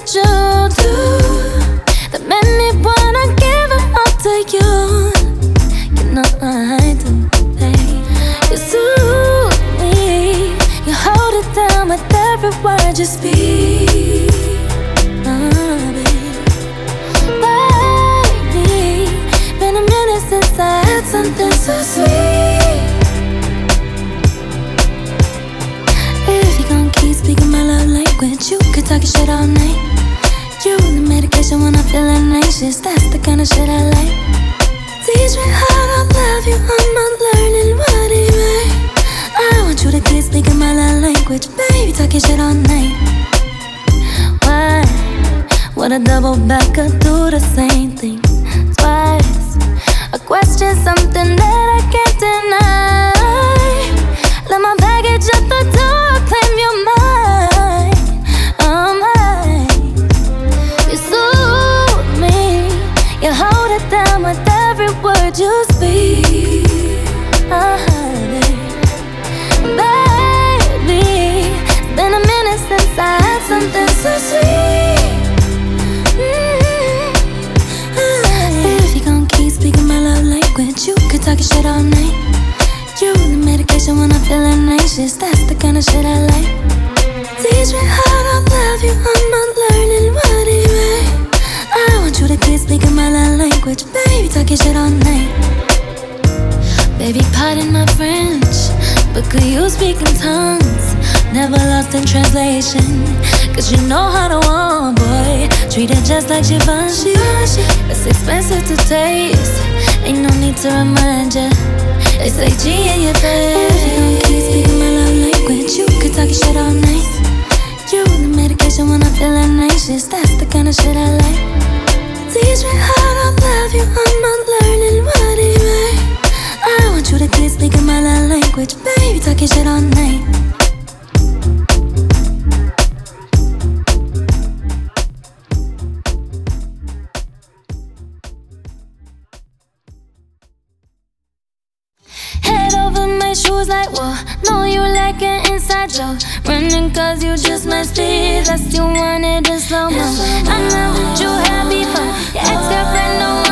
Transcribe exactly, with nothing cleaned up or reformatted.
what you do that made me wanna give it all to you. You know I do, babe. You soothe me, you hold it down with every word you speak. Oh, baby, baby, been a minute since I had something so sweet. If you gon' keep speaking my love language, you could talk your shit all night. You the medication when I'm feeling anxious, that's the kind of shit I like. Teach me how to love you, I'm not learning what it means. I want you to keep speaking my love language, baby, talk your shit all night. Why would a double backer do the same thing twice? I question something that I can't deny. Let my baggage at the door, claim you're mine, oh mine. You soothe me, you hold it down with every word you speak. Uh, baby, it's been a minute since I had something so sweet. Mm-hmm. If you gon' keep speaking my love language, you could talk your shit all night. You the medication when I'm feeling anxious, that's the kind of shit I like. Teach me how to love you, I'm not learning what it means. I want you to keep speaking my love language, baby, talk your shit all night. Baby, pardon my French, but could you speak in tongues? Never lost in translation, cause you know how to want, boy. Treat it just like Givenchy. It's expensive to taste, ain't no need to remind ya. They say G in your face. If you gon' keep speaking my love language, you could talk your shit all night. You the medication when I'm feeling anxious, that's the kind of shit I like. Teach me how to love you, I'm not learning what it means. I want you to keep speaking my love language, baby, talk your shit all night. Head over my shoes like, whoa. Know you like an inside joke. Running cause you just must be. That's you wanted in slow-mo. I'm not what you had before. Your ex-girlfriend know